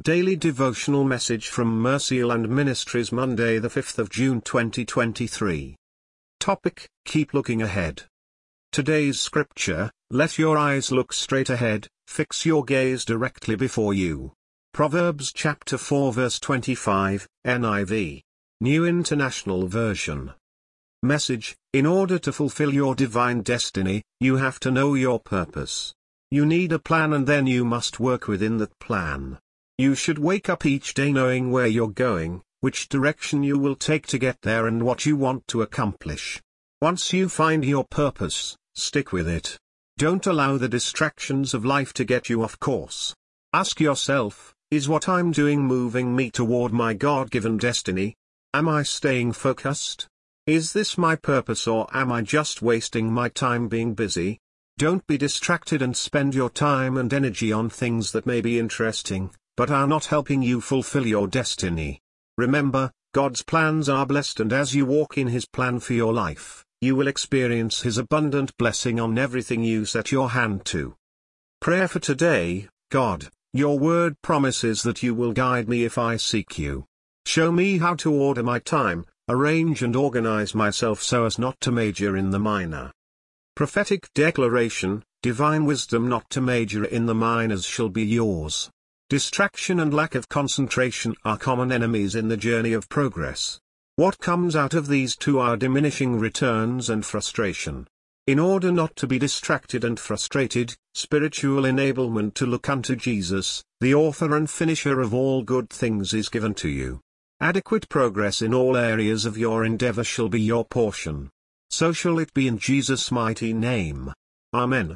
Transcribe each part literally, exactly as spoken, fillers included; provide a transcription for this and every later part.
Daily Devotional Message from Mercyland Ministries, Monday the fifth of June twenty twenty-three. Topic: Keep looking ahead. Today's scripture: let your eyes look straight ahead, fix your gaze directly before you. Proverbs chapter four verse twenty-five, N I V. New International Version. Message: in order to fulfill your divine destiny, you have to know your purpose. You need a plan, and then you must work within that plan. You should wake up each day knowing where you're going, which direction you will take to get there, and what you want to accomplish. Once you find your purpose, stick with it. Don't allow the distractions of life to get you off course. Ask yourself, is what I'm doing moving me toward my God-given destiny? Am I staying focused? Is this my purpose, or am I just wasting my time being busy? Don't be distracted and spend your time and energy on things that may be interesting, but are not helping you fulfill your destiny. Remember, God's plans are blessed, and as you walk in His plan for your life, you will experience His abundant blessing on everything you set your hand to. Prayer for today: God, your word promises that you will guide me if I seek you. Show me how to order my time, arrange and organize myself so as not to major in the minor. Prophetic declaration: divine wisdom not to major in the minors shall be yours. Distraction and lack of concentration are common enemies in the journey of progress. What comes out of these two are diminishing returns and frustration. In order not to be distracted and frustrated, spiritual enablement to look unto Jesus, the author and finisher of all good things, is given to you. Adequate progress in all areas of your endeavor shall be your portion. So shall it be in Jesus' mighty name. Amen.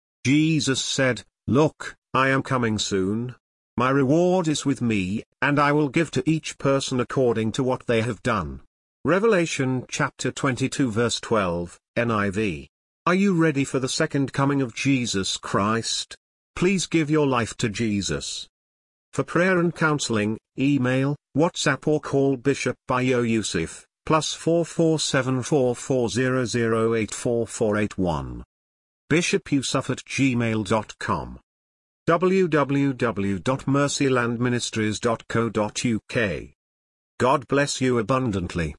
Jesus said, "Look, I am coming soon. My reward is with me, and I will give to each person according to what they have done." Revelation chapter twenty-two verse twelve, N I V. Are you ready for the second coming of Jesus Christ? Please give your life to Jesus. For prayer and counseling, email, WhatsApp or call Bishop Bayo Yusuf, plus four four seven four four zero zero eight four four eight one. bishop yusuf at gmail dot com. w w w dot mercyland ministries dot co dot u k. God bless you abundantly.